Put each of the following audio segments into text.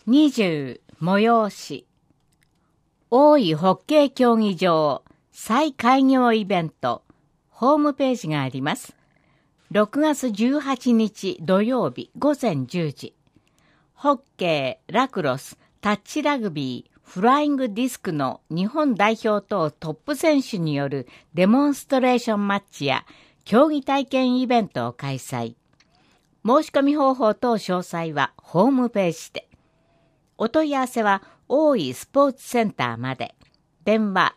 20催し大井ホッケー競技場再開業イベントホームページがあります。6月18日土曜日午前10時、ホッケー、ラクロス、タッチラグビー、フライングディスクの日本代表等トップ選手によるデモンストレーションマッチや競技体験イベントを開催。申し込み方法等詳細はホームページで。お問い合わせは大井スポーツセンターまで。電話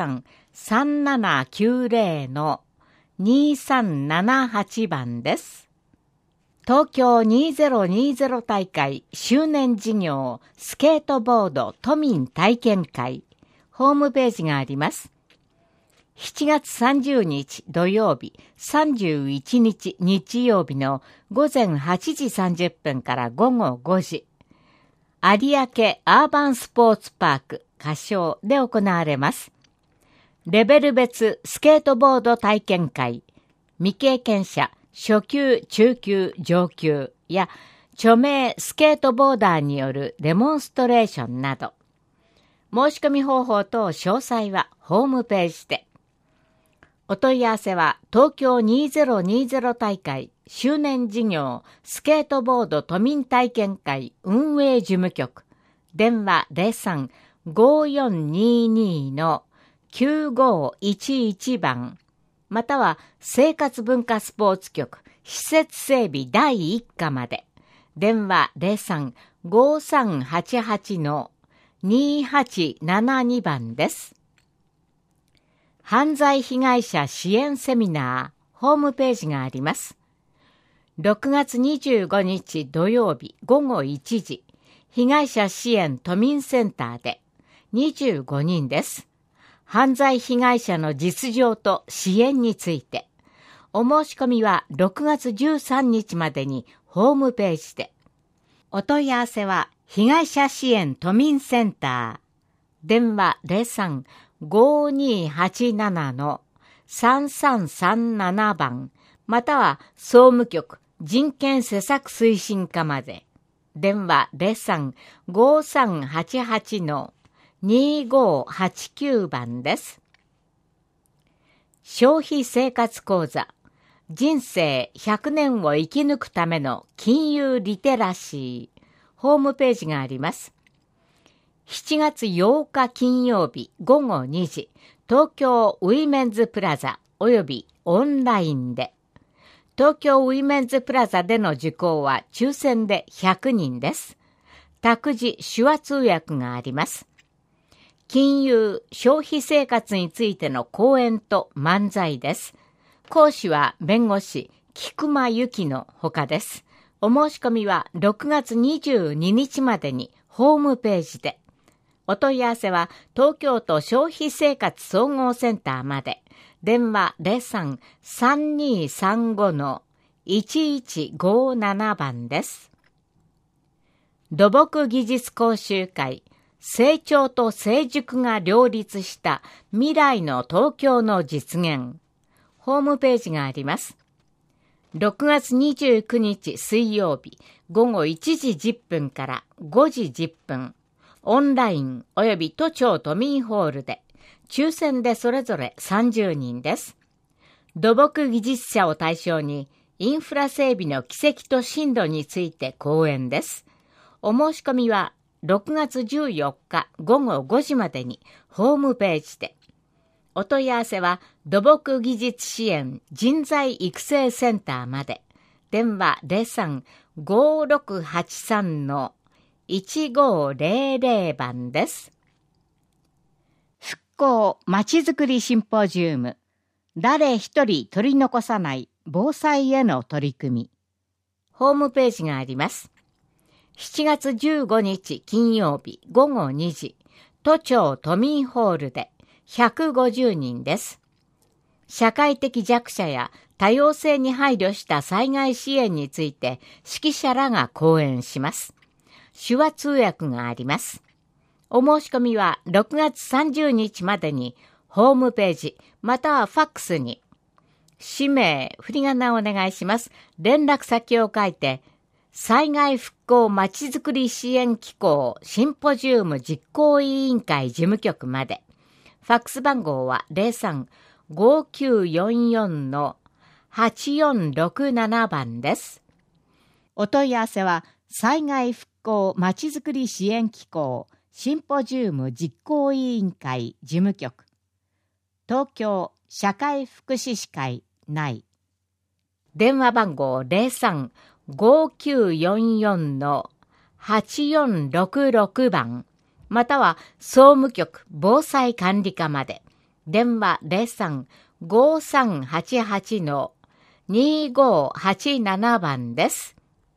03-3790-2378番です。東京2020大会周年事業スケートボード都民体験会ホームページがあります。7月30日土曜日、31日日曜日の午前8時30分から午後5時、有明アーバンスポーツパーク仮称で行われます。レベル別スケートボード体験会、未経験者、初級、中級、上級や著名スケートボーダーによるデモンストレーションなど、申し込み方法等詳細はホームページで。お問い合わせは東京2020大会周年事業スケートボード都民体験会運営事務局電話03-5422-9511番または生活文化スポーツ局施設整備第1課まで電話03-5388-2872番です。犯罪被害者支援セミナーホームページがあります。6月25日土曜日午後1時、被害者支援都民センターで25人です。犯罪被害者の実情と支援について、お申し込みは6月13日までにホームページで。お問い合わせは被害者支援都民センター、電話03-5287-3337番、または総務局人権施策推進課まで。電話03-5388-2589番です。消費生活講座、人生100年を生き抜くための金融リテラシー、ホームページがあります。7月8日金曜日午後2時、東京ウィメンズプラザおよびオンラインで。東京ウィメンズプラザでの受講は抽選で100人です。託児手話通訳があります。金融、消費生活についての講演と漫才です。講師は弁護士、菊間由紀のほかです。お申し込みは6月22日までにホームページで。お問い合わせは東京都消費生活総合センターまで。電話03-3235-1157番です。土木技術講習会、成長と成熟が両立した未来の東京の実現。ホームページがあります。6月29日水曜日午後1時10分から5時10分。オンラインおよび都庁都民ホールで、抽選でそれぞれ30人です。土木技術者を対象に、インフラ整備の軌跡と進路について講演です。お申し込みは6月14日午後5時までにホームページで。お問い合わせは土木技術支援人材育成センターまで。電話03-5683-1500番です。復興まちづくりシンポジウム、誰一人取り残さない防災への取り組み。ホームページがあります。7月15日金曜日午後2時、都庁都民ホールで150人です。社会的弱者や多様性に配慮した災害支援について識者らが講演します。手話通訳があります。お申し込みは6月30日までにホームページまたはファックスに氏名、振り仮名をお願いします。連絡先を書いて災害復興まちづくり支援機構シンポジウム実行委員会事務局まで。ファックス番号は 03-5944-8467 番です。お問い合わせは災害復興まちづくり支援機構シンポジウム実行委員会事務局、東京社会福祉士会内。電話番号 03-5944-8466 番、または総務局防災管理課まで。電話 03-5388-2587 番です。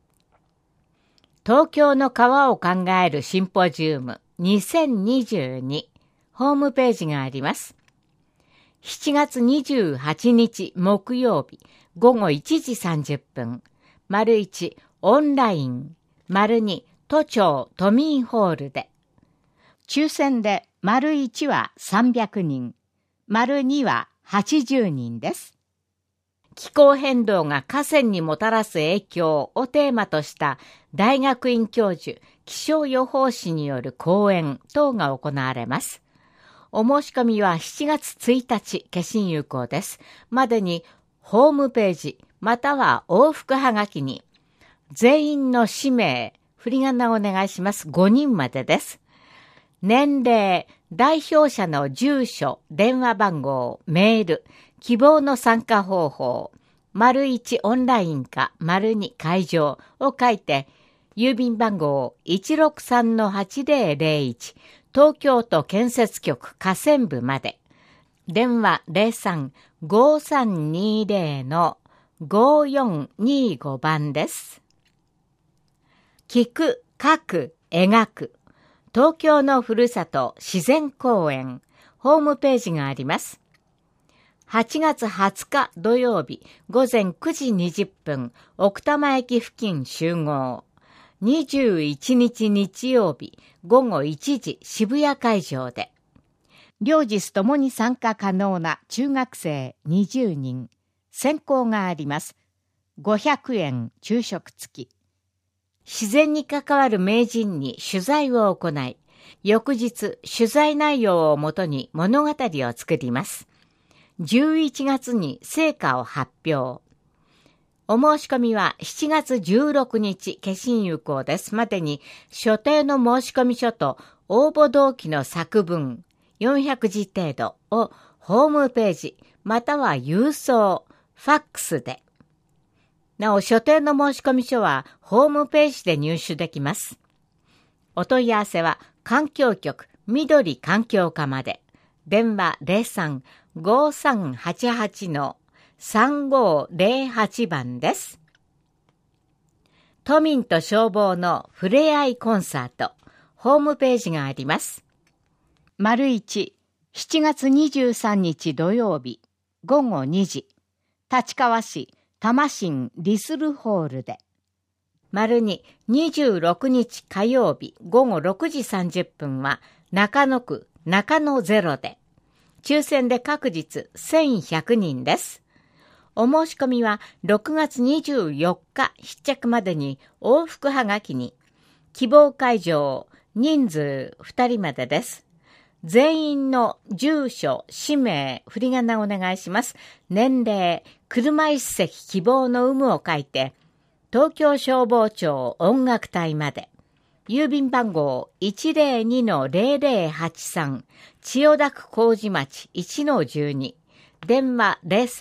東京の川を考えるシンポジウム2022ホームページがあります。7月28日木曜日午後1時30分、1オンライン、2都庁都民ホールで。抽選で1は300人、2は80人です。気候変動が河川にもたらす影響をテーマとした大学院教授、気象予報士による講演等が行われます。お申し込みは7月1日消印有効です。までにホームページまたは往復はがきに全員の氏名、振り仮名をお願いします。5人までです。年齢、代表者の住所、電話番号、メール、希望の参加方法、1オンラインか2会場を書いて、郵便番号 163-8001 東京都建設局河川部まで。電話 03-5320-5425 番です。聞く、書く、描く。東京のふるさと自然公園ホームページがあります。8月20日土曜日午前9時20分奥多摩駅付近集合。21日日曜日午後1時渋谷会場で。両日ともに参加可能な中学生20人。選考があります。500円昼食付き。自然に関わる名人に取材を行い、翌日取材内容をもとに物語を作ります。11月に成果を発表。お申し込みは7月16日消印有効です。までに所定の申し込み書と応募動機の作文400字程度をホームページまたは郵送、ファックスで。なお、所定の申し込み書はホームページで入手できます。お問い合わせは環境局緑環境課まで。電話 03-5388-3508 番です。都民と消防のふれあいコンサート、ホームページがあります。1、7月23日土曜日午後2時、立川市多摩新リスルホールで。2、26日火曜日午後6時30分は中野区中野ゼロで。抽選で各日1100人です。お申し込みは6月24日必着までに往復はがきに。希望会場、人数2人までです。全員の住所、氏名、振り仮名お願いします。年齢、車椅子席希望の有無を書いて、東京消防庁音楽隊まで。郵便番号 102-0083 千代田区麹町 1-12。電話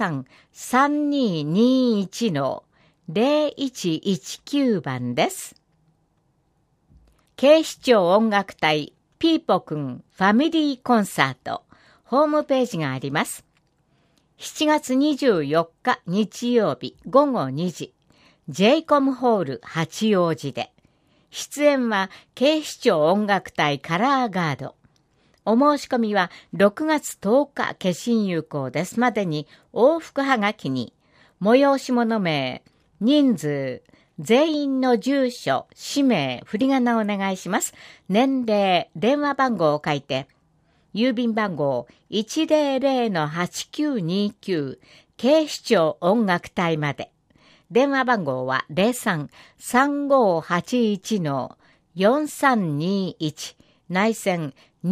03-3221-0119 番です。警視庁音楽隊ピーポくんファミリーコンサートホームページがあります。7月24日日曜日午後2時 J コムホール八王子で。出演は警視庁音楽隊カラーガード。お申し込みは6月10日消印有効です。までに往復はがきに催し物名、人数、全員の住所、氏名、振り仮名をお願いします。年齢、電話番号を書いて、郵便番号 100-8929 警視庁音楽隊まで。 電話番号は 03-3581-4321 内線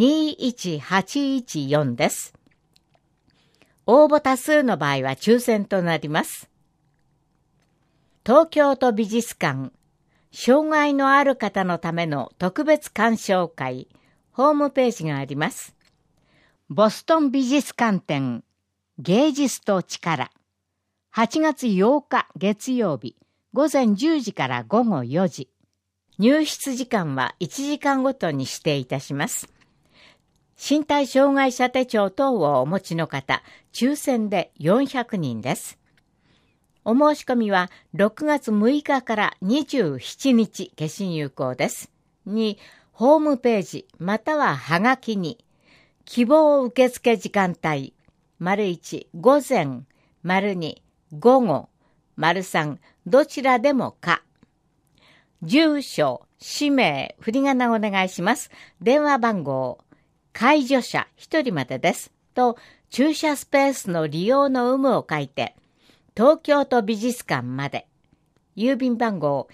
21814です。応募多数の場合は抽選となります。東京都美術館障害のある方のための特別鑑賞会ホームページがあります。ボストン美術館展芸術と力8月8日月曜日午前10時から午後4時。入室時間は1時間ごとに指定いたします。身体障害者手帳等をお持ちの方、抽選で400人です。お申し込みは6月6日から27日消印有効です。2、ホームページまたははがきに、希望受付時間帯、1、午前、2、午後、3、どちらでもか。住所、氏名、振り仮名お願いします。電話番号、介助者1人までです。と、駐車スペースの利用の有無を書いて、東京都美術館まで。郵便番号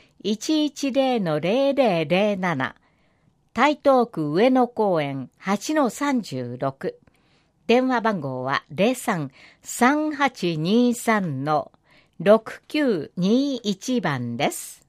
110-0007 台東区上野公園 8-36 電話番号は 03-3823-6921 番です。